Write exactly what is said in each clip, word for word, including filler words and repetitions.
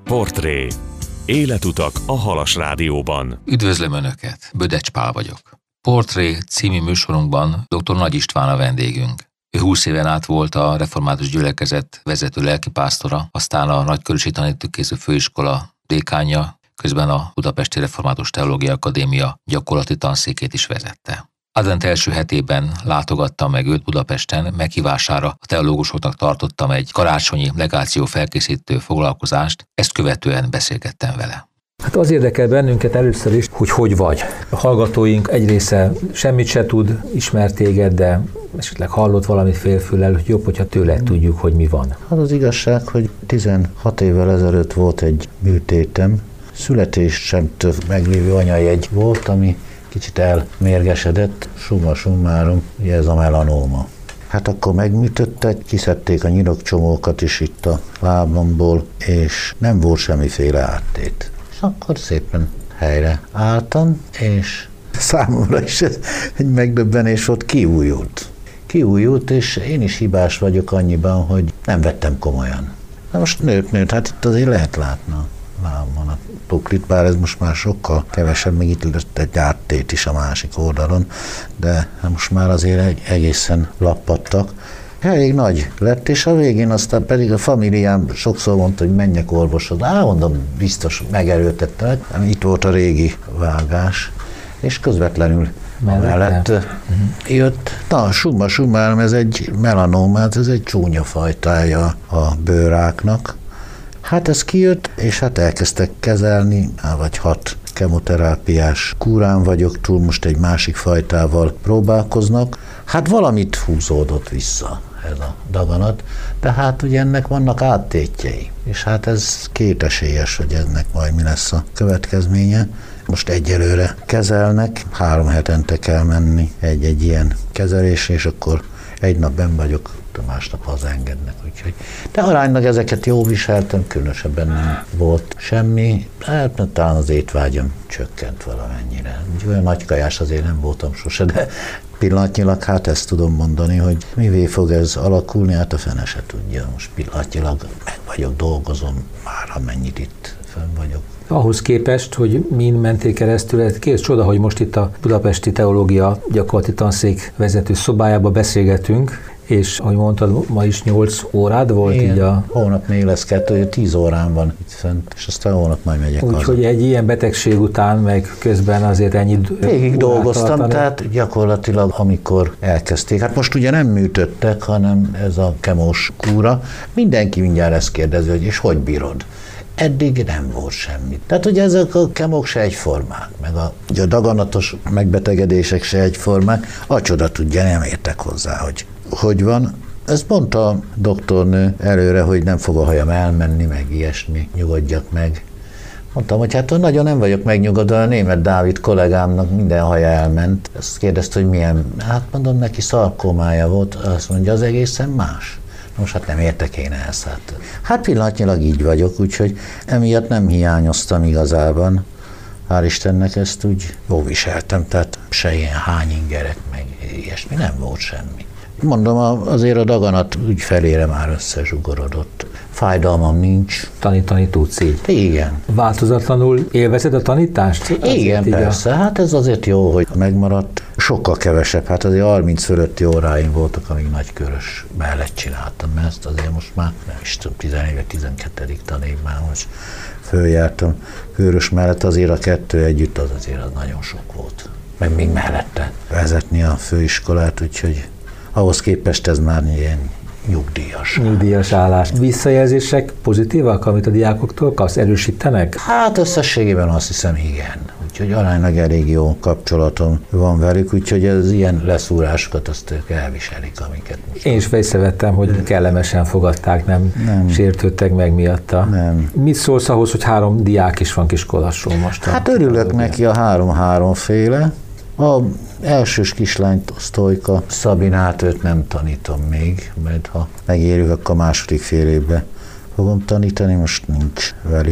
Portré. Életutak a Halas Rádióban. Üdvözlöm Önöket, Bödecs Pál vagyok. Portré című műsorunkban dr. Nagy István a vendégünk. Ő húsz éven át volt a Református Gyülekezet vezető lelkipásztora, aztán a Nagykörösi Tanítóképző Főiskola dékánja, közben a Budapesti Református Teológiai Akadémia gyakorlati tanszékét is vezette. Advent első hetében látogattam meg őt Budapesten, meghívására a teológusoknak tartottam egy karácsonyi legáció felkészítő foglalkozást, ezt követően beszélgettem vele. Hát az érdekel bennünket először is, hogy hogy vagy. A hallgatóink egy része semmit se tud, ismer téged, de esetleg hallott valamit félfüllel, hogy jobb, hogyha tőle tudjuk, hogy mi van. Az az igazság, hogy tizenhat évvel ezelőtt volt egy műtétem, születésemtől meglévő anyajegy volt, ami kicsit elmérgesedett, summa summarum, ugye ez a melanóma. Hát akkor megműtöttek, kiszedték a nyirokcsomókat is itt a lábamból, és nem volt semmiféle áttét. És akkor szépen helyre álltam, és számomra is ez egy megdöbbenés volt, kiújult. Kiújult, és én is hibás vagyok annyiban, hogy nem vettem komolyan. Na most nőtt, nőtt, hát itt azért lehet látni a lábamon a tuklit, bár ez most már sokkal kevesebb, még itt lett egy áttét is a másik oldalon, de most már azért egészen lappadtak. Elég nagy lett, és a végén aztán pedig a familiám sokszor mondta, hogy menjek orvoshoz. Á, mondom, biztos megerőltettek. Itt volt a régi vágás, és közvetlenül mellett uh-huh. jött. Na, summa summarum, ez egy melanómát, ez egy csúnya fajtája a bőráknak. Hát ez kijött, és hát elkezdtek kezelni, vagy hat kemoterápiás kúrán vagyok túl, most egy másik fajtával próbálkoznak. Hát valamit húzódott vissza ez a daganat, de hát ugye ennek vannak áttétjei, és hát ez kétesélyes, hogy ennek majd mi lesz a következménye. Most egyelőre kezelnek, három hetente kell menni egy-egy ilyen kezelésre, és akkor egy nap benn vagyok, másnap hazaengednek, úgyhogy. De aránylag ezeket jól viseltem, különösebben nem volt semmi, hát talán az étvágyam csökkent valamennyire. Úgy olyan nagy kajás azért nem voltam sose, de pillanatnyilag hát ezt tudom mondani, hogy mivé fog ez alakulni, hát a fene se tudja. Most pillanatnyilag meg vagyok, dolgozom már, amennyit itt fönn vagyok. Ahhoz képest, hogy min mentél keresztül, kész csoda, hogy most itt a Budapesti Teológia gyakorlati tanszék vezető szobájába beszélgetünk, és ahogy mondtad, ma is nyolc órád volt? Igen, így a... hónap még lesz kettő, tíz órán van itt fent, és aztán hónap majd megyek haza. Úgyhogy egy ilyen betegség után, meg közben azért ennyit végig dolgoztam, tartani. Tehát gyakorlatilag amikor elkezdték, hát most ugye nem műtöttek, hanem ez a kemós kúra, mindenki mindjárt ezt kérdezi, hogy és hogy bírod? Eddig nem volt semmi. Tehát ugye ezek a kemók se egyformák, meg a, a daganatos megbetegedések se egyformák, a csoda tudja, nem értek hozzá, hogy hogy van. Ezt mondta a doktornő előre, hogy nem fog a hajam elmenni, meg ilyesmi, nyugodjak meg. Mondtam, hogy hát nagyon nem vagyok megnyugodva, a Németh Dávid kollégámnak minden haja elment. Ezt kérdezte, hogy milyen, hát mondom, neki szarkómája volt, azt mondja, az egészen más. Most hát nem értek én ezt. Hát, hát pillanatnyilag így vagyok, úgyhogy emiatt nem hiányoztam igazában. Hál' Istennek ezt úgy jó viseltem, tehát se ilyen hányingerek, meg ilyesmi, nem volt semmi. Mondom, azért a daganat úgy felére már összezsugorodott. Fájdalmam nincs. Tanítani tudsz így? Igen. Változatlanul élvezed a tanítást? Igen, persze. A... Hát ez azért jó, hogy megmaradt. Sokkal kevesebb. Hát azért harminc fölötti óráim voltak, amíg Nagykörös mellett csináltam. Mert ezt azért most már nem is tudom, tizenéve, tizenkettedik tanév már most följártam. Körös mellett azért a kettő együtt az azért az nagyon sok volt. Meg még mellette vezetni a főiskolát, úgyhogy ahhoz képest ez már ilyen nyugdíjas. Nyugdíjas állás. Visszajelzések pozitívak, amit a diákoktól kapsz, erősítenek? Hát összességében azt hiszem, igen. Úgyhogy aránylag elég jó kapcsolatom van velük, úgyhogy az ilyen leszúrásokat azt ők elviselik, amiket most... Én is észrevettem, hogy kellemesen fogadták, nem, nem sértődtek meg miatta. Nem. Mit szólsz ahhoz, hogy három diák is van Kiskolasson most? Hát örülök neki a három-háromféle. A elsős kislányt, Sztojka, Szabinát, őt nem tanítom még, mert ha megérjük, akkor a második fél évben fogom tanítani, most nincs velük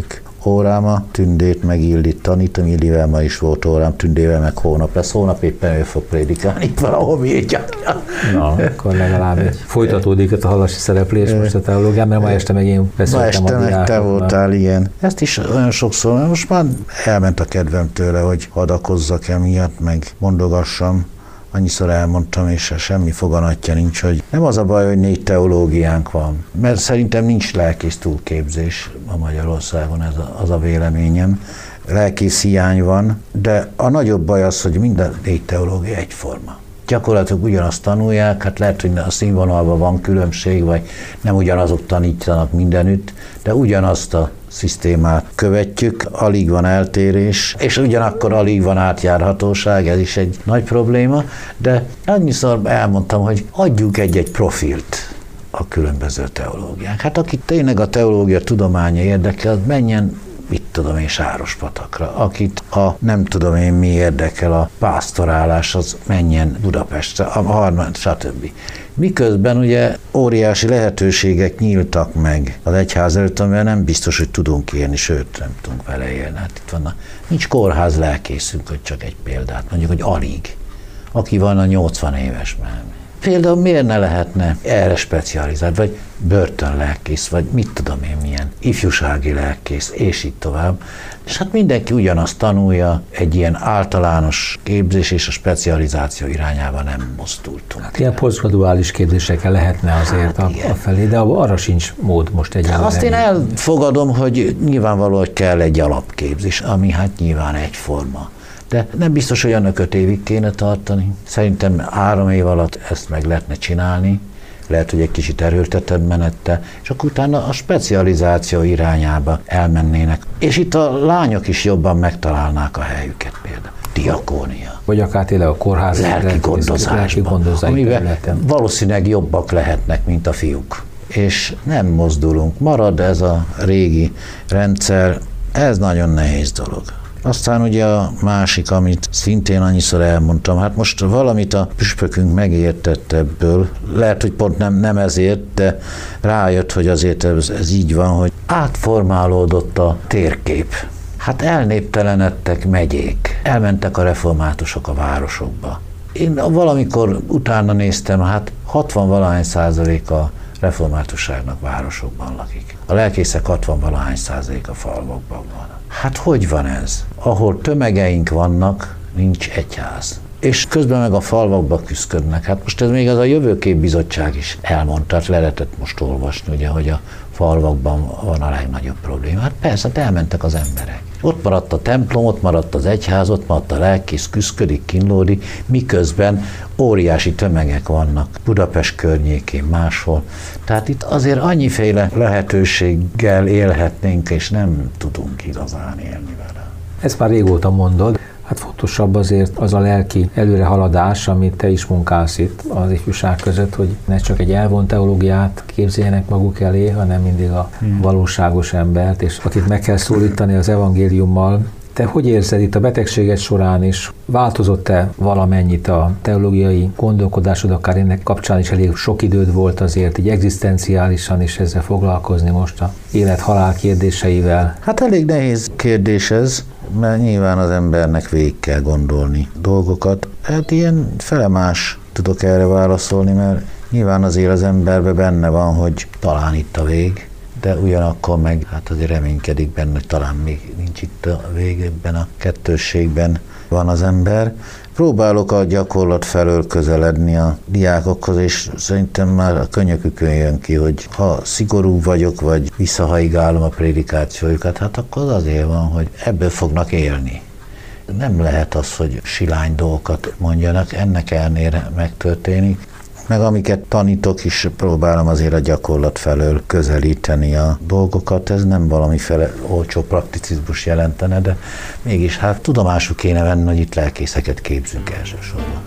órám a Tündét meg Illit tanítom, Illivel ma is volt órám, Tündével meg hónap lesz, hónap éppen ő fog prédikálni, itt valahol védjakja. Na, akkor legalább egy folytatódik a halasi szereplés most a teológián, mert ma este meg én beszéltem ma este a meg te voltál, már. igen. Ezt is olyan sokszor, most már elment a kedvem tőle, hogy hadakozzak emiatt, meg mondogassam. Annyiszor elmondtam, és semmi foganatja nincs, hogy nem az a baj, hogy négy teológiánk van, mert szerintem nincs lelkész túlképzés a Magyarországon, ez a, az a véleményem. Lelkész hiány van, de a nagyobb baj az, hogy minden négy teológia egyforma. Gyakorlatilag ugyanazt tanulják, hát lehet, hogy a színvonalban van különbség, vagy nem ugyanazok tanítanak mindenütt, de ugyanazt a szisztémát követjük, alig van eltérés, és ugyanakkor alig van átjárhatóság, ez is egy nagy probléma, de annyiszor elmondtam, hogy adjunk egy-egy profilt a különböző teológiák. Hát aki tényleg a teológia tudománya érdekel, az menjen, mit tudom én, Sárospatakra. Akit a nem tudom én mi érdekel, a pásztorálás, az menjen Budapestre, a harmad, stb. Miközben ugye óriási lehetőségek nyíltak meg az egyház előtt, amivel nem biztos, hogy tudunk élni, sőt, nem tudunk vele élni. Hát itt van a, nincs kórház lelkészünk, hogy csak egy példát, mondjuk, hogy alig. Aki van a nyolcvan éves már. Például miért ne lehetne erre specializált, vagy börtönlelkész, vagy mit tudom én milyen, ifjúsági lelkész, és így tovább. És hát mindenki ugyanazt tanulja, egy ilyen általános képzés és a specializáció irányába nem mozdultunk. Hát ilyen posztgraduális képzésekkel lehetne azért hát, a, a felé, de arra sincs mód most egyáltalán. Azt én elfogadom, hogy nyilvánvaló, hogy kell egy alapképzés, ami hát nyilván egyforma. De nem biztos, hogy annak öt évig kéne tartani. Szerintem három év alatt ezt meg lehetne csinálni, lehet, hogy egy kicsit erőltetett menette, és akkor utána a specializáció irányába elmennének. És itt a lányok is jobban megtalálnák a helyüket például. Diakónia. Vagy akár tényleg a kórház lelki gondozásban, amiben területen. Valószínűleg jobbak lehetnek, mint a fiúk. És nem mozdulunk. Marad ez a régi rendszer, ez nagyon nehéz dolog. Aztán ugye a másik, amit szintén annyiszor elmondtam, hát most valamit a püspökünk megértett ebből, lehet, hogy pont nem, nem ezért, de rájött, hogy azért ez, ez így van, hogy átformálódott a térkép. Hát elnéptelenedtek megyék, elmentek a reformátusok a városokba. Én valamikor utána néztem, hát hatvan-valahány százalék a reformátusságnak városokban lakik. A lelkészek hatvan-valahány százalék a falvakban van. Hát hogy van ez? Ahol tömegeink vannak, nincs egyház. És közben meg a falvakba küszködnek. Hát most ez még az a Jövőképbizottság is elmondta, le lehetett most olvasni, ugye, hogy a falvakban van a legnagyobb probléma. Hát persze, hát elmentek az emberek. Ott maradt a templom, ott maradt az egyház, ott maradt a lelkész, küszködik, kínlódik, miközben óriási tömegek vannak Budapest környékén, máshol. Tehát itt azért annyiféle lehetőséggel élhetnénk, és nem tudunk igazán élni vele. Ezt már régóta mondod. Hát fontosabb azért az a lelki előrehaladás, amit te is munkálsz itt az ifjúság között, hogy ne csak egy elvont teológiát képzeljenek maguk elé, hanem mindig a hmm. valóságos embert, és akit meg kell szólítani az evangéliummal. Te hogy érzed itt a betegséged során is? Változott-e valamennyit a teológiai gondolkodásod, akár ennek kapcsán is elég sok időd volt azért, így egzisztenciálisan is ezzel foglalkozni most a élet-halál kérdéseivel? Hát elég nehéz kérdés ez, mert nyilván az embernek végig kell gondolni dolgokat. Hát ilyen felemás tudok erre válaszolni, mert nyilván azért az emberben benne van, hogy talán itt a vég, de ugyanakkor meg hát azért reménykedik benne, hogy talán még nincs itt a vég, ebben a kettősségben van az ember. Próbálok a gyakorlat felől közeledni a diákokhoz, és szerintem már a könyökükön jön ki, hogy ha szigorú vagyok, vagy visszahaigálom a prédikációjukat, hát akkor az azért van, hogy ebből fognak élni. Nem lehet az, hogy silány dolgokat mondjanak, ennek ellenére megtörténik. Meg amiket tanítok is, próbálom azért a gyakorlat felől közelíteni a dolgokat. Ez nem valamiféle olcsó prakticizmus jelentene, de mégis hát tudomásul kéne venni, hogy itt lelkészeket képzünk elsősorban.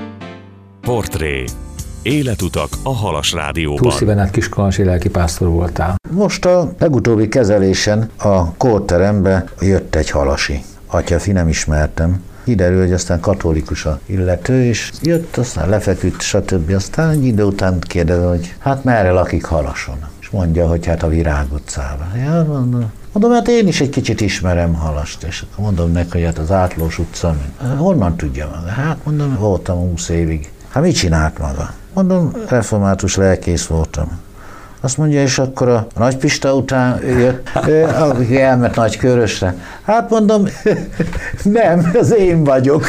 Portré. Életutak a Halas Rádióban. Túlszíven át kiskolonsi lelkipásztor voltál. Most a legutóbbi kezelésen a kórterembe jött egy halasi. Atyafi, nem ismertem. Kiderül, hogy aztán katolikus a illető, és jött, aztán lefeküdt, stb. Aztán egy idő után kérdezem, hogy hát merre lakik Halason. És és mondja, hogy hát a Virág utcában. Ja, mondom, mondom, hát én is egy kicsit ismerem Halast, és akkor mondom neki, hogy hát az Átlós utca, honnan tudja maga? Hát mondom, voltam húsz évig. Hát mit csinált maga? Mondom, református lelkész voltam. Azt mondja, és akkor a Nagy Pista után jött, aki elment Nagykörösre. Hát mondom, nem, az én vagyok.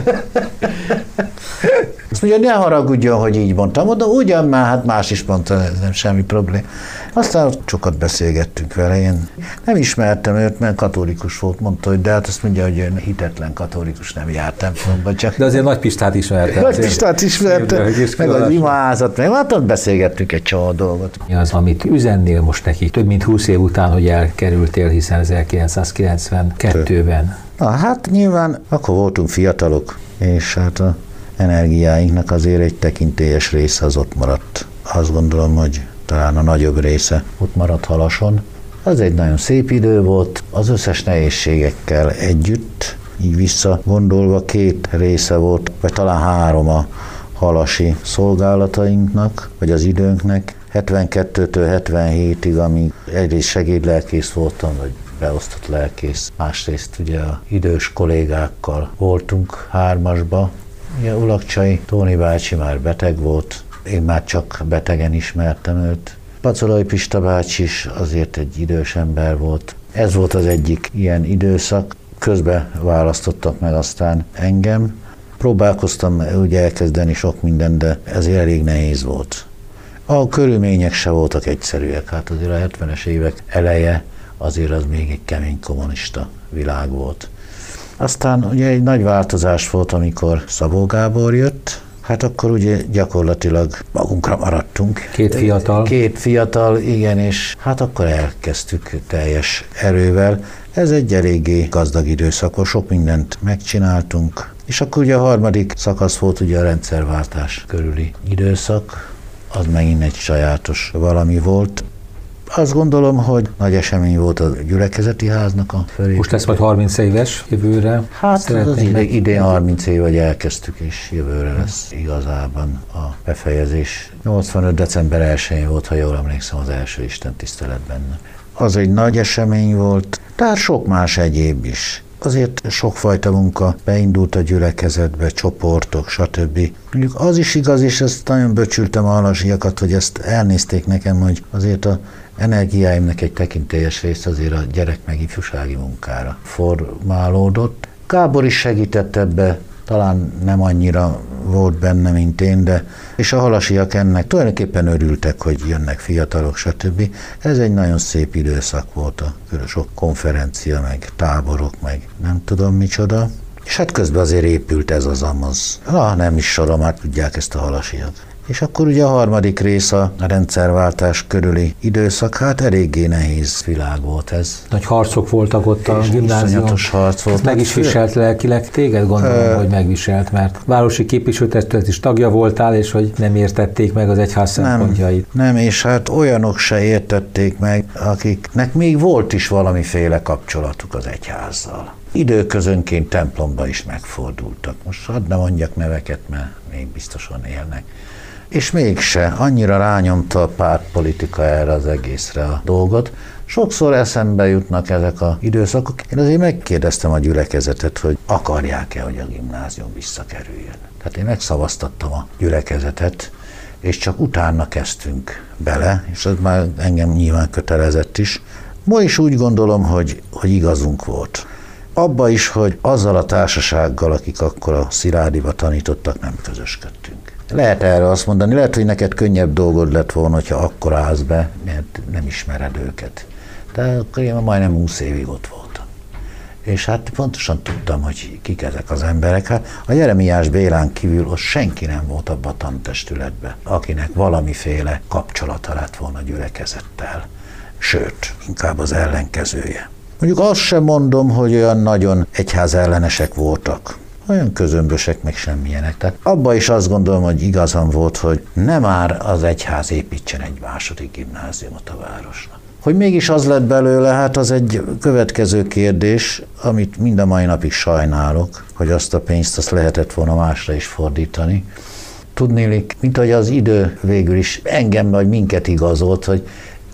Azt mondja, ne haragudjon, hogy így mondtam. Mondom, ugyan már, hát más is mondta, ez nem semmi probléma. Aztán sokat beszélgettünk vele, én nem ismertem őt, mert katolikus volt, mondta, hogy de hát azt mondja, hogy én hitetlen katolikus, nem járt templomba, csak... De azért Nagy Pistát ismertem. Nagy Pistát ismertem, meg az imaházat, meg hát ott beszélgettünk egy csomó dolgot. Mi az, amit üzennél most neki több mint húsz év után, hogy elkerültél, hiszen ezerkilencszázkilencvenkettőben? Na hát nyilván akkor voltunk fiatalok, és hát a energiáinknak azért egy tekintélyes része az ott maradt. Azt gondolom, hogy talán a nagyobb része ott maradt Halason. Az egy nagyon szép idő volt, az összes nehézségekkel együtt, így visszagondolva két része volt, vagy talán három a halasi szolgálatainknak, vagy az időnknek. hetvenkettőtől hetvenhétig, amíg egyrészt segédlelkész voltam, vagy beosztott lelkész, másrészt ugye a idős kollégákkal voltunk hármasba. Ugye Ulakcsai Tóni bácsi már beteg volt, én már csak betegen ismertem őt. Pacolai Pista bácsi is azért egy idős ember volt. Ez volt az egyik ilyen időszak. Közben választottak meg aztán engem. Próbálkoztam ugye elkezdeni sok mindent, de ezért elég nehéz volt. A körülmények se voltak egyszerűek. Hát azért a hetvenes évek eleje azért az még egy kemény kommunista világ volt. Aztán ugye egy nagy változás volt, amikor Szabó Gábor jött, hát akkor ugye gyakorlatilag magunkra maradtunk. Két fiatal. Két fiatal, igen, és hát akkor elkezdtük teljes erővel. Ez egy eléggé gazdag időszak, sok mindent megcsináltunk, és akkor ugye a harmadik szakasz volt ugye a rendszerváltás körüli időszak, az megint egy sajátos valami volt. Azt gondolom, hogy nagy esemény volt a gyülekezeti háznak a felépítése. Most lesz majd harminc éves jövőre. Hát az ide, idén harminc év, hogy elkezdtük, és jövőre lesz igazában a befejezés. nyolcvanöt december elsején volt, ha jól emlékszem, az első istentisztelet benne. Az egy nagy esemény volt, tehát sok más egyéb is. Azért sokfajta munka beindult a gyülekezetbe, csoportok, stb. Mondjuk az is igaz, és ezt nagyon böcsültem a halasiakat, hogy ezt elnézték nekem, hogy azért a energiáimnak egy tekintélyes része azért a gyerek meg ifjúsági munkára formálódott. Gábor is segített ebbe, talán nem annyira volt benne, mint én, de és a halasiak ennek tulajdonképpen örültek, hogy jönnek fiatalok, stb. Ez egy nagyon szép időszak volt, a sok konferencia, meg táborok, meg nem tudom micsoda. És hát közben azért épült ez az amaz. Na, nem is sorom, már tudják ezt a halasiak. És akkor ugye a harmadik rész a rendszerváltás körüli időszak, hát eléggé nehéz világ volt ez. Nagy harcok voltak ott a gimnáziumon. Harc volt. Meg is viselt lelkileg téged, gondolom, Ö... hogy megviselt, mert városi képviselőtestület is tagja voltál, és hogy nem értették meg az egyház szempontjait. Nem, nem, és hát olyanok se értették meg, akiknek még volt is valamiféle kapcsolatuk az egyházzal. Időközönként templomba is megfordultak. Most hadd ne mondjak neveket, mert még biztosan élnek. És mégse, annyira rányomta a pártpolitika erre az egészre a dolgot. Sokszor eszembe jutnak ezek az időszakok. Én azért megkérdeztem a gyülekezetet, hogy akarják-e, hogy a gimnázium visszakerüljön. Tehát én megszavaztattam a gyülekezetet, és csak utána kezdtünk bele, és ez már engem nyilván kötelezett is. Ma is úgy gondolom, hogy, hogy igazunk volt. Abba is, hogy azzal a társasággal, akik akkor a Sziládiba tanítottak, nem közösködtünk. Lehet erre azt mondani, lehet, hogy neked könnyebb dolgod lett volna, hogyha akkor állsz be, mert nem ismered őket. De akkor én majdnem húsz évig ott voltam. És hát pontosan tudtam, hogy kik ezek az emberek. Hát a Jeremiás Bélán kívül ott senki nem volt abban a tantestületben, akinek valamiféle kapcsolata lett volna a gyülekezettel. Sőt, inkább az ellenkezője. Mondjuk azt sem mondom, hogy olyan nagyon egyház ellenesek voltak. Olyan közömbösek, meg semmilyenek. Tehát abban is azt gondolom, hogy igazam volt, hogy nem már az egyház építsen egy második gimnáziumot a városnak. Hogy mégis az lett belőle, hát az egy következő kérdés, amit mind a mai napig sajnálok, hogy azt a pénzt azt lehetett volna másra is fordítani. Tudnélik, mint hogy az idő végül is engem vagy minket igazolt, hogy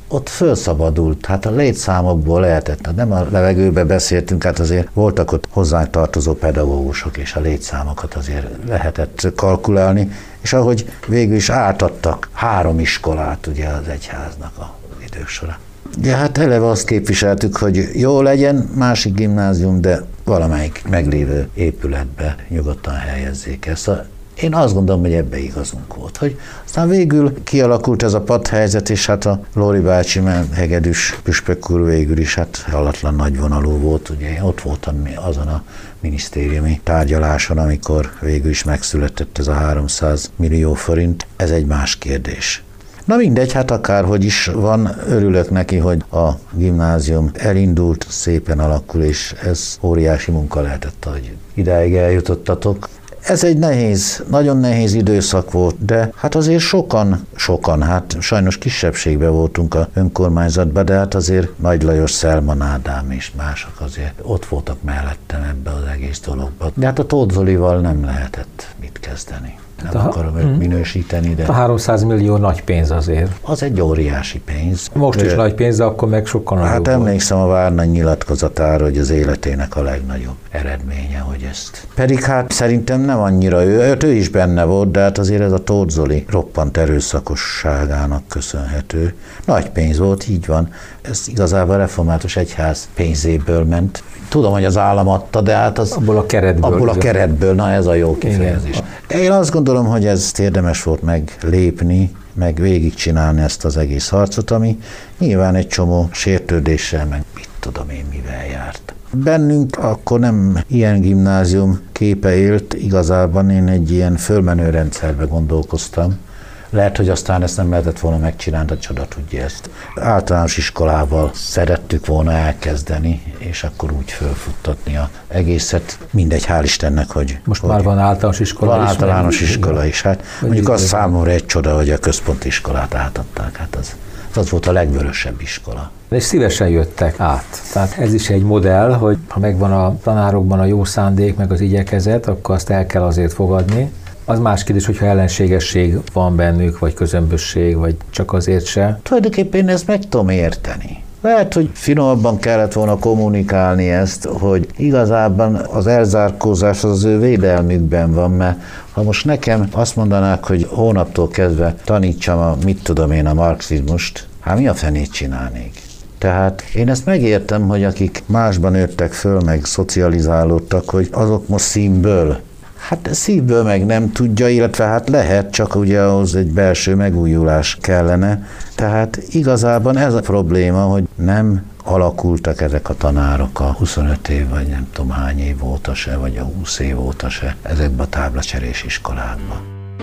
ott felszabadult, hát a létszámokból lehetett, hát nem a levegőbe beszéltünk, hát azért voltak ott hozzátartozó pedagógusok, és a létszámokat azért lehetett kalkulálni, és ahogy végül is átadtak három iskolát ugye az egyháznak a idők során. De hát eleve azt képviseltük, hogy jó legyen másik gimnázium, de valamelyik meglévő épületbe nyugodtan helyezzék ezt. Én azt gondolom, hogy ebbe igazunk volt. Hogy aztán végül kialakult ez a padhelyzet, és hát a Lóri bácsi, mert hegedűs püspök úr végül is hát hallatlan nagyvonalú volt. Ugye én ott voltam azon a minisztériumi tárgyaláson, amikor végül is megszületett ez a háromszáz millió forint. Ez egy más kérdés. Na mindegy, hát akárhogy is van, örülök neki, hogy a gimnázium elindult, szépen alakul, és ez óriási munka lehetett, hogy idáig eljutottatok. Ez egy nehéz, nagyon nehéz időszak volt, de hát azért sokan, sokan, hát sajnos kisebbségben voltunk a önkormányzatban, de hát azért Nagy Lajos, Szelman Ádám és mások azért ott voltak mellettem ebbe az egész dologba. De hát a Tóth Zolival nem lehetett mit kezdeni. Nem hát akarom őt hmm. minősíteni, de... A háromszáz millió nagy pénz azért. Az egy óriási pénz. Most is Ö, nagy pénz, de akkor meg sokkal nagyobb. Hát emlékszem a Várnany nyilatkozatára, hogy az életének a legnagyobb eredménye, hogy ezt. Pedig hát szerintem nem annyira ő, ő is benne volt, de hát azért ez a Tóth Zoli roppant erőszakosságának köszönhető. Nagy pénz volt, így van. Ez igazából a református egyház pénzéből ment. Tudom, hogy az állam adta, de hát az... Abból a keretből. Abból a keretből, na ez a jó kifejezés. Igen. Én azt gondolom, hogy ez érdemes volt meglépni, meg végigcsinálni ezt az egész harcot, ami nyilván egy csomó sértődéssel, meg mit tudom én, mivel járt. Bennünk akkor nem ilyen gimnázium képe élt, igazában én egy ilyen fölmenő rendszerbe gondolkoztam. Lehet, hogy aztán ezt nem lehetett volna megcsinálni, a csoda tudja ezt. Általános iskolával szerettük volna elkezdeni, és akkor úgy fölfuttatni az egészet. Mindegy, hál' Istennek, hogy... Most hogy már van általános iskola van is. Van általános iskola is. Hát mondjuk az számomra egy csoda, hogy a központi iskolát átadták. Hát az, az volt a legvörösebb iskola. És szívesen jöttek át. Tehát ez is egy modell, hogy ha megvan a tanárokban a jó szándék, meg az igyekezet, akkor azt el kell azért fogadni. Az más kérdés, hogyha ellenségesség van bennük, vagy közömbösség, vagy csak azért se. Tulajdonképpen én ezt meg tudom érteni. Lehet, hogy finomabban kellett volna kommunikálni ezt, hogy igazában az elzárkózás az az ő védelmükben van, mert ha most nekem azt mondanák, hogy hónaptól kezdve tanítsam a, mit tudom én, a marxizmust, hát mi a fenét csinálnék? Tehát én ezt megértem, hogy akik másban nőttek föl, meg szocializálódtak, hogy azok most színből, hát szívből meg nem tudja, illetve hát lehet, csak ugye ahhoz egy belső megújulás kellene. Tehát igazában ez a probléma, hogy nem alakultak ezek a tanárok a huszonöt év, vagy nem tudom hány év óta se, vagy a húsz év óta se ezekben a táblacserés iskolákban.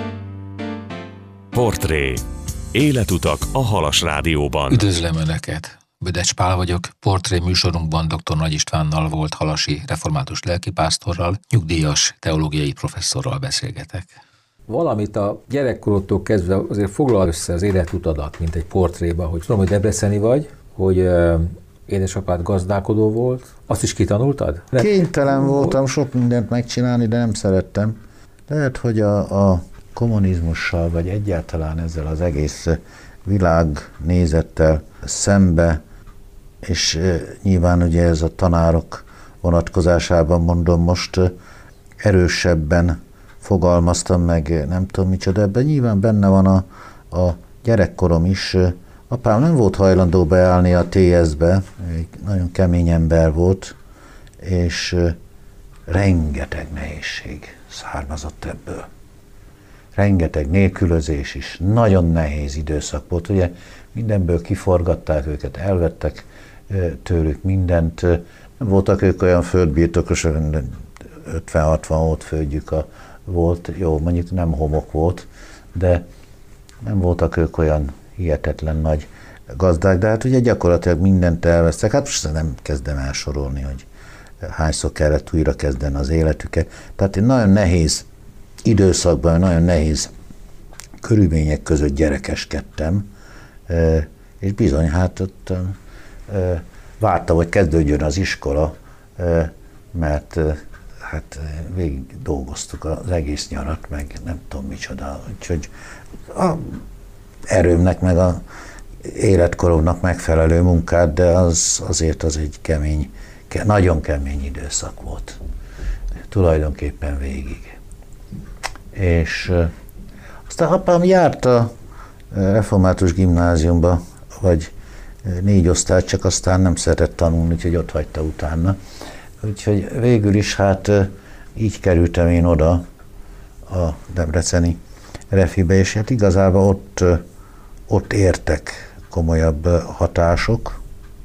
Portré. Életutak a Halas Rádióban. Üdvözlöm Önöket! Bödecs Pál vagyok, Portré műsorunkban dr. Nagy Istvánnal, volt halasi református lelkipásztorral, nyugdíjas teológiai professzorral beszélgetek. Valamit a gyerekkorodtól kezdve azért foglal össze az életutadat, mint egy portréba, hogy tudom, hogy debreceni vagy, hogy euh, édesapád gazdálkodó volt. Azt is kitanultad? De... Kénytelen voltam sok mindent megcsinálni, de nem szerettem. Lehet, hogy a, a kommunizmussal, vagy egyáltalán ezzel az egész világnézettel szembe, és nyilván ugye ez a tanárok vonatkozásában mondom most erősebben fogalmaztam meg, nem tudom micsoda, ebben nyilván benne van a, a gyerekkorom is. Apám nem volt hajlandó beállni a té es-be, nagyon kemény ember volt, és rengeteg nehézség származott ebből. Rengeteg nélkülözés is, nagyon nehéz időszak volt, ugye mindenből kiforgatták őket, elvettek tőlük mindent, nem voltak ők olyan földbirtokosok, ötven-hatvan volt földjük a, volt, jó, mondjuk nem homok volt, de nem voltak ők olyan hihetetlen nagy gazdák, de hát ugye gyakorlatilag mindent elvesztek, hát most nem kezdem elsorolni, hogy hányszor kellett újra kezdeni az életüket, tehát egy nagyon nehéz időszakban, nagyon nehéz körülmények között gyerekeskedtem, és bizony, hát ott vártam, hogy kezdődjön az iskola, mert hát végig dolgoztuk az egész nyarat, meg nem tudom micsoda, úgyhogy a erőmnek, meg a életkoromnak megfelelő munkát, de az azért az egy kemény, nagyon kemény időszak volt. Tulajdonképpen végig. És aztán apám járt a református gimnáziumba, vagy négy osztályt, csak aztán nem szeretett tanulni, úgyhogy ott hagyta utána. Úgyhogy végül is hát így kerültem én oda a debreceni refibe, és hát igazából ott, ott értek komolyabb hatások,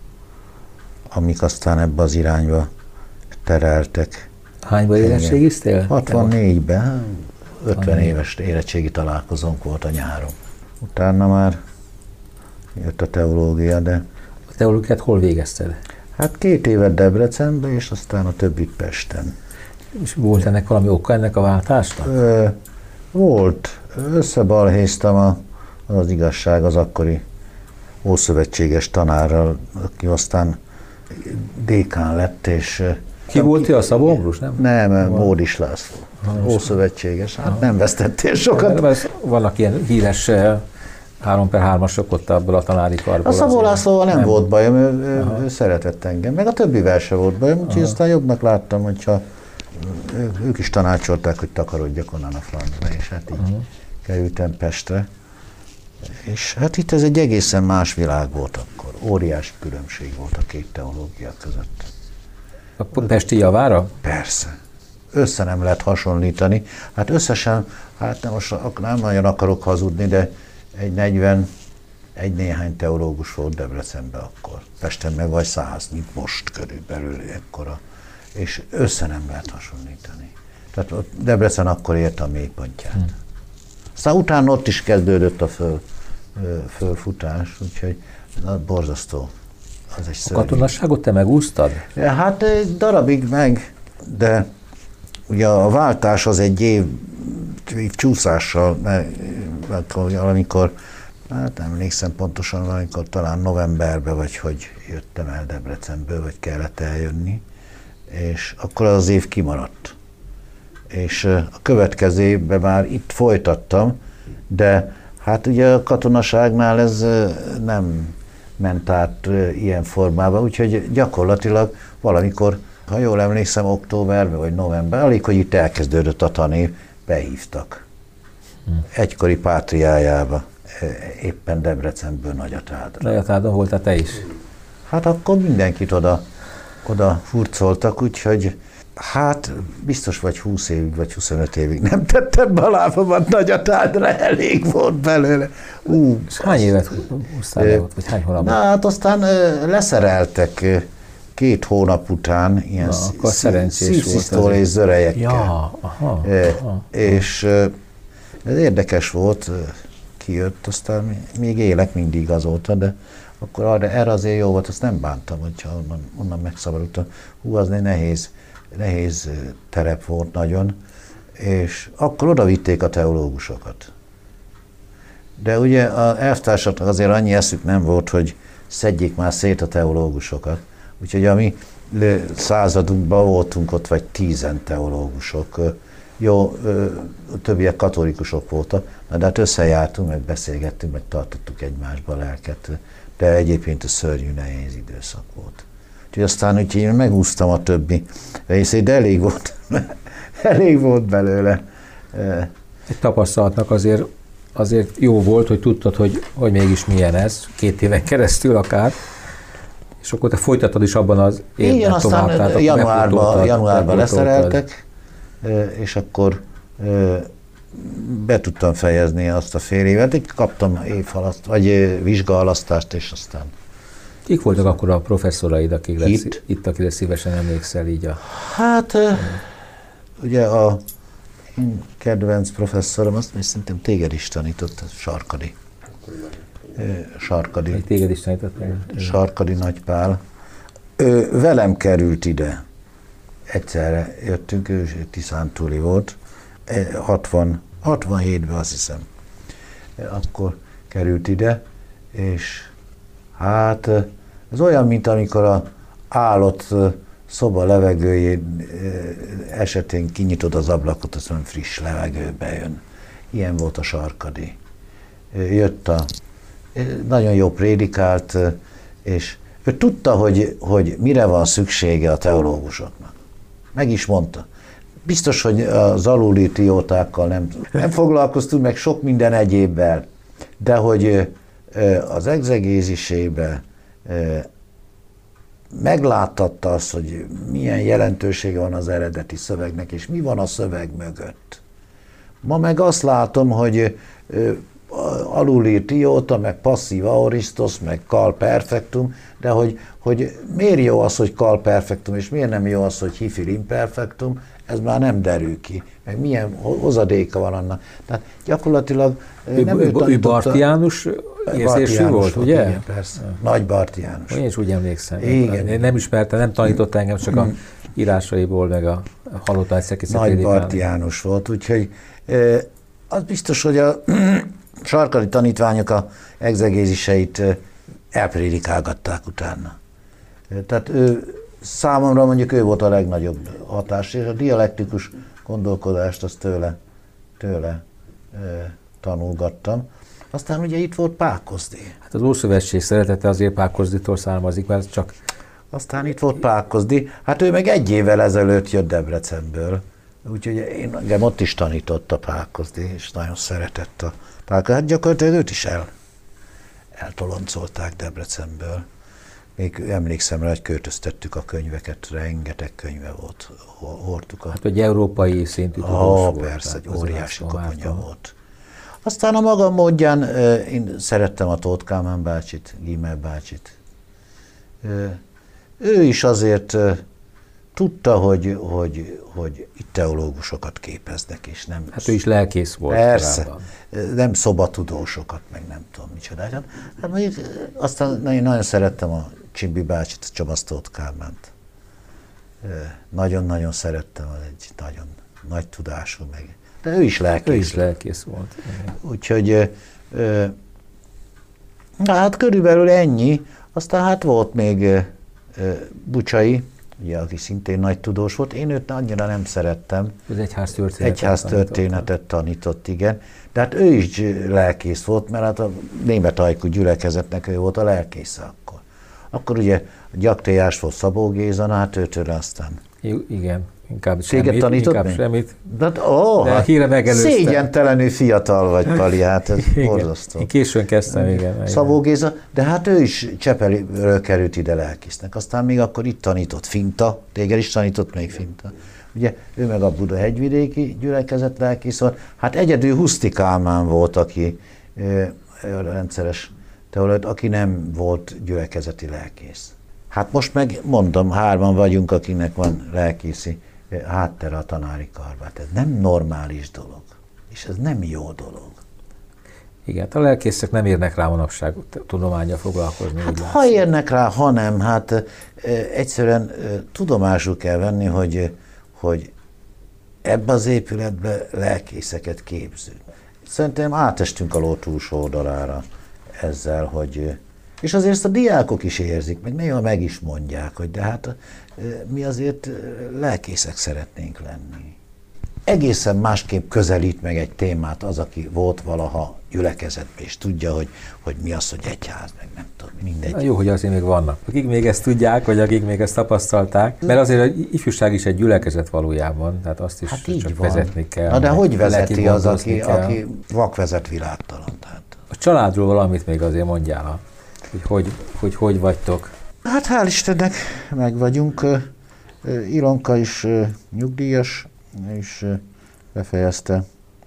amik aztán ebbe az irányba tereltek. Hányba érettségiztél? hatvannégyben, ötven éves érettségi találkozónk volt a nyáron. Utána már jött a teológia, de... A teológiát hol végezted? Hát két évet Debrecenben, és aztán a többit Pesten. És volt ennek valami oka, ennek a váltásnak? Ö, volt. Összebalhéztam a, az igazság az akkori ószövetséges tanárral, aki aztán dékán lett, és... Ki volt ő, a Szabó Ambrus, nem? Nem, Módis László. Ószövetséges. Hát nem vesztettél sokat. Nem, vannak ilyen híres három per hármasok ott abból a tanári karból. A Szabó Lászlóval nem, nem volt bajom, ő, ő, ő szeretett engem, meg a többivel se volt bajom, úgyhogy aztán jobbnak láttam, hogyha ő, ők is tanácsolták, hogy takarodjak onnan a francba, és hát így uh-huh. kerültem Pestre. És hát itt ez egy egészen más világ volt akkor. Óriási különbség volt a két teológia között. A pesti javára? Persze. Össze nem lehet hasonlítani. Hát összesen, hát nem, most nem nagyon akarok hazudni, de egy negyven, egy néhány teológus volt Debrecenben akkor. Pesten meg vagy száz, mint most körülbelül ekkora. És össze nem lehet hasonlítani. Tehát Debrecen akkor érte a mélypontját. Hmm. Aztán utána ott is kezdődött a föl, fölfutás, úgyhogy na, borzasztó. Az egy a katonasságot te megúsztad? Hát egy darabig meg, de ugye a váltás az egy év, év csúszással, mert amikor, hát nem emlékszem pontosan, valamikor talán novemberben, vagy hogy jöttem el Debrecenből, vagy kellett eljönni, és akkor az év kimaradt. És a következő évben már itt folytattam, de hát ugye a katonaságnál ez nem ment át ilyen formában, úgyhogy gyakorlatilag valamikor, ha jól emlékszem, októberben vagy novemberben, alig, hogy itt elkezdődött a tanév, behívtak. Egykori pátriájába, éppen Debrecenből Nagyatádra. Nagyatádon voltál te is? Hát akkor mindenkit oda, oda furcoltak, úgyhogy hát biztos vagy húsz évig, vagy huszonöt évig nem tettem be a lábamat Nagyatádra, elég volt belőle. Ú, és hány évet húztál le ott, vagy hány hónapban? Na hát aztán leszereltek két hónap után ilyen szívszisztól és zörejekkel. Ja, aha, aha. És ez érdekes volt, kijött, aztán még élek mindig azóta, de akkor arra, erre azért jó volt, azt nem bántam, hogyha onnan, onnan megszabadultam. Hú, az egy nehéz, nehéz terep volt nagyon, és akkor oda vitték a teológusokat. De ugye az elvtársaknak azért annyi eszük nem volt, hogy szedjék már szét a teológusokat. Úgyhogy a mi századunkban voltunk ott vagy tízen teológusok. Jó, többiek katolikusok voltak, de hát összejártunk, meg beszélgettünk, meg tartottuk egymásba a lelket. De egyébként a szörnyű nehéz időszak volt. Úgyhogy aztán úgyhogy én megúsztam a többi részét, de elég volt, elég volt belőle. Egy tapasztalatnak azért, azért jó volt, hogy tudtad, hogy, hogy mégis milyen ez, két éven keresztül akár, és akkor te folytattad is abban az évben. Igen, aztán tovább, januárban, januárban leszereltek, és akkor be tudtam fejezni azt a fél évet, így kaptam évhalaszt, vagy vizsgahalasztást, és aztán... Kik voltak akkor a professzoraid, akikre itt? itt, akire szívesen emlékszel így a... Hát, ugye a én kedvenc professzorom, azt még szerintem téged is tanított, Sarkadi. Sarkadi. Egy téged is tanított? Sarkadi Nagypál. Ő velem került ide. Egyszerre jöttünk, ő tiszántúli volt. hatvan, hatvanhétben azt hiszem. Akkor került ide, és hát ez olyan, mint amikor a állott szoba levegőjén esetén kinyitod az ablakot, az olyan friss levegő bejön. Ilyen volt a Sarkadi. Jött a nagyon jó prédikált, és ő tudta, hogy, hogy mire van szüksége a teológusoknak. Meg is mondta. Biztos, hogy az alulítiótákkal nem, nem foglalkoztunk, meg sok minden egyébbel, de hogy az egzegézisébe megláttatta azt, hogy milyen jelentősége van az eredeti szövegnek, és mi van a szöveg mögött. Ma meg azt látom, hogy alulírt ióta, meg passzív aoristos, meg kal perfektum, de hogy, hogy miért jó az, hogy kal perfektum, és miért nem jó az, hogy hifil imperfektum, ez már nem derül ki, meg milyen hozadéka van annak. Tehát gyakorlatilag ő, nem ő, ő Barti János érzésű volt, ugye? Igen, persze. Ja. Nagy Barti János. Én is úgy emlékszem. Igen. Én nem ismertem, nem tanított engem, csak a írásaiból, meg a halott nagyszerkészi Nagy Barti János volt, úgyhogy az biztos, hogy a sarkali tanítványok a egzegéziseit elprédikálgatták utána. Tehát ő, számomra mondjuk ő volt a legnagyobb hatás, és a dialektikus gondolkodást azt tőle, tőle e, tanulgattam. Aztán ugye itt volt Pákozdi. Hát az Ószövetség szeretete azért Pákozditól származik, mert csak... Aztán itt volt Pákozdi, hát ő meg egy évvel ezelőtt jött Debrecenből, úgyhogy én engem ott is tanított a Pákozdi, és nagyon szeretett a Pákozdi. Hát gyakorlatilag őt is el, eltoloncolták Debrecenből. Még emlékszem rá, hogy költöztettük a könyveket, rengeteg könyve volt, hordtuk. A... Hát egy európai szintű tudós oh, volt. Persze, egy óriási koponya volt. Aztán a maga módján én szerettem a Tóth Kálmán bácsit, Gímel bácsit. Ő is azért tudta, hogy, hogy, hogy itt teológusokat képeznek, és nem... Hát ő is lelkész volt. Persze, korábban. Nem szobatudósokat, meg nem tudom micsodát. Hát mondjuk aztán én nagyon szerettem a Csimbi bácsit, a Csabasz Tóth Kálmánt. Nagyon-nagyon szerettem, egy nagyon nagy tudású meg. De ő is lelkész. Ő is lelkész volt. Úgyhogy hát körülbelül ennyi. Aztán hát volt még Bucsai, ugye, aki szintén nagy tudós volt. Én őt annyira nem szerettem. Az egyház történetet, egyház történetet tanított, igen. De hát ő is lelkész volt, mert hát a német ajkú gyülekezetnek ő volt a lelkésze akkor. Akkor ugye a Gyaktélyás volt Szabó Géza, hát őtől aztán. Igen, inkább Téged semmit. tanított inkább még? semmit. De, ó, De a híre megelőzte. Szégyentelenül fiatal vagy, Pali, hát ez borzasztó. Én későn kezdtem, igen. Szabó Géza, de hát ő is Csepeliről került ide lelkésznek. Aztán még akkor itt tanított Finta, téged is tanított még Finta. Ugye ő meg a Buda-hegyvidéki gyülekezet lelkész volt. Hát egyedül Huszti Kálmán volt, aki e, rendszeres teológus, aki nem volt gyülekezeti lelkész. Hát most meg mondom, hárman vagyunk, akinek van lelkészi háttere a tanári karban. Ez nem normális dolog, és ez nem jó dolog. Igen, a lelkészek nem érnek rá manapság tudománnyal foglalkozni. Hát ha érnek rá, ha nem, hát e, egyszerűen e, tudomásul kell venni, hogy, hogy ebbe az épületbe lelkészeket képzünk. Szerintem átestünk a ló túlsó oldalára ezzel, hogy... És azért ezt a diákok is érzik, meg néha meg is mondják, hogy de hát mi azért lelkészek szeretnénk lenni. Egészen másképp közelít meg egy témát az, aki volt valaha gyülekezetben, és tudja, hogy, hogy mi az, hogy egyház, meg nem tudom, mindegy. Na jó, hogy azért még vannak. Akik még ezt tudják, vagy akik még ezt tapasztalták, mert azért az ifjúság is egy gyülekezet valójában, tehát azt is hát így csak van. vezetni kell. Na de hogy vezeti az, aki, kell. aki vakvezet világtalan? Tehát. A családról valamit még azért mondjál, hogy hogy, hogy hogy vagytok. Hát hál' Istennek meg vagyunk. Ilonka is nyugdíjas, és befejezte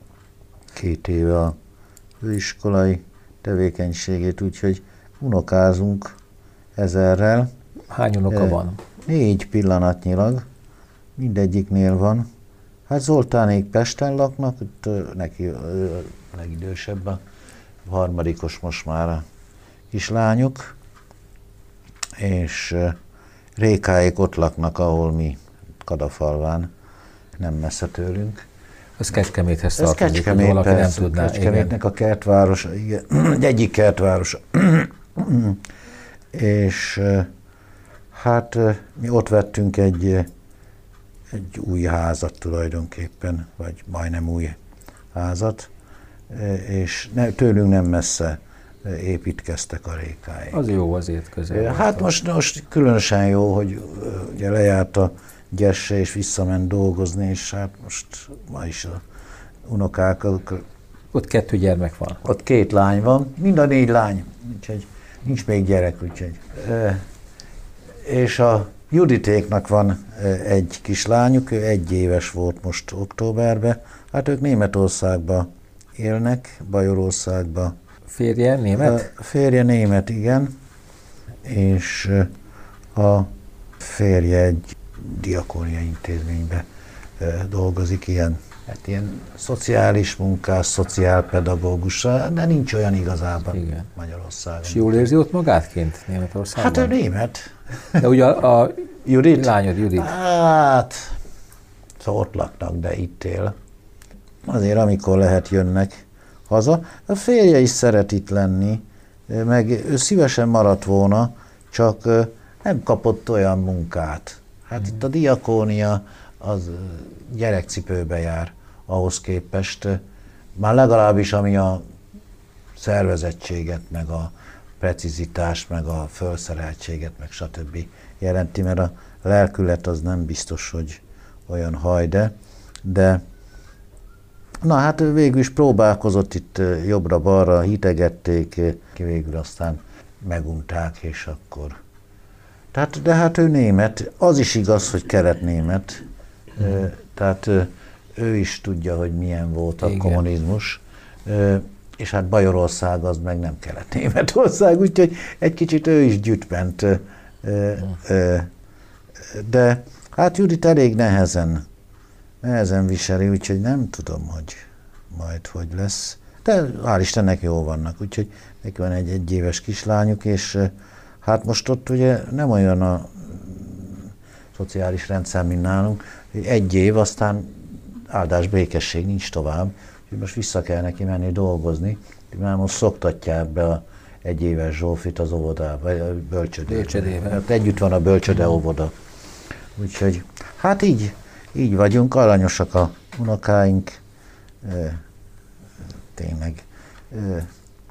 két éve a főiskolai tevékenységét, úgyhogy unokázunk ezerrel. Hány unoka van? Négy pillanatnyilag, mindegyiknél van. Hát Zoltánék Pesten laknak, itt neki a legidősebb, a harmadikos most már a kislányok, és Rékáék ott laknak, ahol mi, Kadafalván, nem messze tőlünk. Ez Kecskeméthez Ez tartozik, Kecskemét, valaki persze, nem tudná. Kecskemétnek igen. a kertvárosa, igen, egyik kertvárosa. És hát mi ott vettünk egy, egy új házat tulajdonképpen, vagy majdnem új házat, és ne, tőlünk nem messze építkeztek a Rékáig. Az jó, azért közel. Hát most, most különösen jó, hogy ugye lejárt a gyesse és visszament dolgozni, és hát most ma is a unokák. Ott kettő gyermek van. Ott két lány van, mind a négy lány, úgyhogy nincs még gyerek, úgyhogy. És a Juditéknak van egy kislányuk, ő egy éves volt most októberben, hát ők Németországban élnek, Bajorországban. Férje német? A férje német, igen, és a férje egy diakóniai intézményben dolgozik, ilyen, hát ilyen szociális munkás, szociálpedagógus, de nincs olyan igazában igen. Magyarországon. És jól érzi ott magát kint Németországban? Hát ő német. De ugye a, a Judit? lányod, Judit? Hát, szóval ott laknak, de itt él. Azért amikor lehet jönnek haza. A férje is szeret itt lenni, meg ő szívesen maradt volna, csak nem kapott olyan munkát. Hát mm. itt a diakónia az gyerekcipőbe jár ahhoz képest, már legalábbis ami a szervezettséget, meg a precizitást, meg a felszereltséget, meg stb. Jelenti, mert a lelkület az nem biztos, hogy olyan hajde, de na hát végül is próbálkozott itt jobbra-balra, hitegették, végül aztán megunták, és akkor. Tehát, de hát ő német, az is igaz, hogy kelet-német, mm. tehát ő is tudja, hogy milyen volt a igen. kommunizmus, és hát Bajorország az meg nem kelet-németország, úgyhogy egy kicsit ő is gyütment. Mm. De hát Judit elég nehezen Nehezen viseli, úgyhogy nem tudom, hogy majd hogy lesz. De hál' Istennek jól vannak, úgyhogy neki van egy egyéves kislányuk, és hát most ott ugye nem olyan a szociális rendszer, mint nálunk, hogy egy év, aztán áldás békesség, nincs tovább, úgyhogy most vissza kell neki menni dolgozni, már most szoktatják be a egyéves Zsófit az óvodába, vagy a bölcsödébe. bölcsödébe. Hát együtt van a bölcsöde óvoda. Úgyhogy hát így, így vagyunk, aranyosak a unokáink, e, tényleg. E,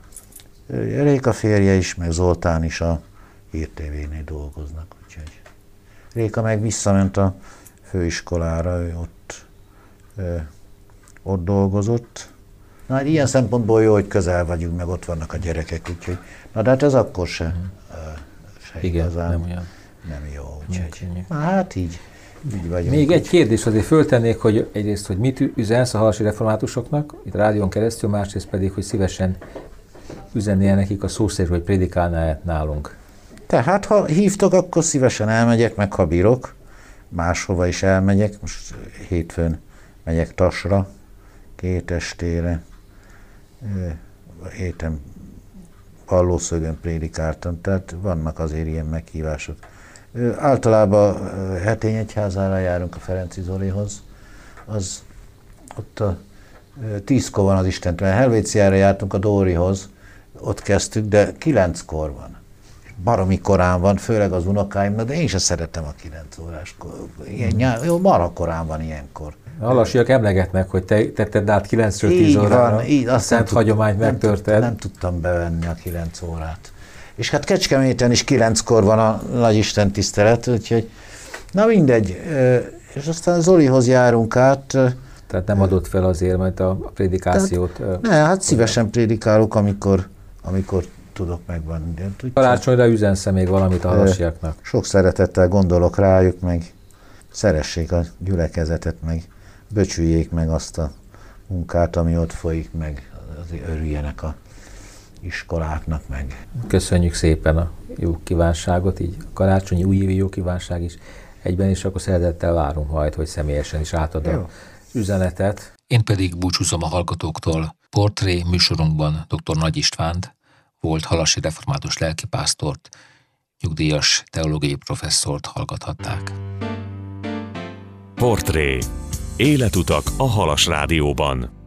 Réka férje is, meg Zoltán is a Hír té vénél dolgoznak, úgyhogy. Réka meg visszament a főiskolára, ő ott, e, ott dolgozott. Na, hát ilyen szempontból jó, hogy közel vagyunk, meg ott vannak a gyerekek, úgyhogy. Na, de hát ez akkor se, uh, se igen, igazán nem olyan. Nem jó, úgyhogy. Na, hát így, így vagyunk. Még egy kérdés azért föltennék, hogy egyrészt, hogy mit üzensz a halasi reformátusoknak, itt a rádión keresztül, másrészt pedig, hogy szívesen üzennél nekik a szószerű, hogy prédikálnál nálunk. Tehát, ha hívtok, akkor szívesen elmegyek, meg ha bírok. Máshova is elmegyek. Most hétfőn megyek Tasra, két estére. Héten Ballószögön prédikáltam, tehát vannak azért ilyen meghívások. Általában Hetény egyházára járunk a Ferenci Zolihoz, az ott a tízkor van az Istentől. Helvéciára jártunk a Dórihoz, ott kezdtük, de kilenckor van. Baromi korán van, főleg az unokáimnak, de én sem szeretem a kilenc óráskor. Ilyen nyár, jó, marha korán van ilyenkor. A halasiak emlegetnek, hogy te tetted át kilencről tíz órára, van, így, a szent hagyományt megtörted. Nem tudtam bevenni a kilenc órát. És hát Kecskeméten is kilenckor van a nagy Isten tisztelet, úgyhogy na mindegy. És aztán Zolihoz járunk át. Tehát nem adott fel azért majd a prédikációt? Tehát, ne, hát szívesen prédikálok, amikor, amikor tudok megvan. Karácsonyra üzensz még valamit a halasiaknak? Sok szeretettel gondolok rájuk, meg szeressék a gyülekezetet, meg böcsüljék meg azt a munkát, ami ott folyik, meg azért örüljenek a iskoláknak meg. Köszönjük szépen a jó kívánságot, így a karácsonyi újévi jó kívánság is egyben, és akkor szeretettel várom majd, hogy személyesen is átad a üzenetet. Én pedig búcsúzom a hallgatóktól. Portré műsorunkban dr. Nagy Istvánt, volt halasi református lelkipásztort, nyugdíjas teológiai professzort hallgathatták. Portré. Életutak a Halas Rádióban.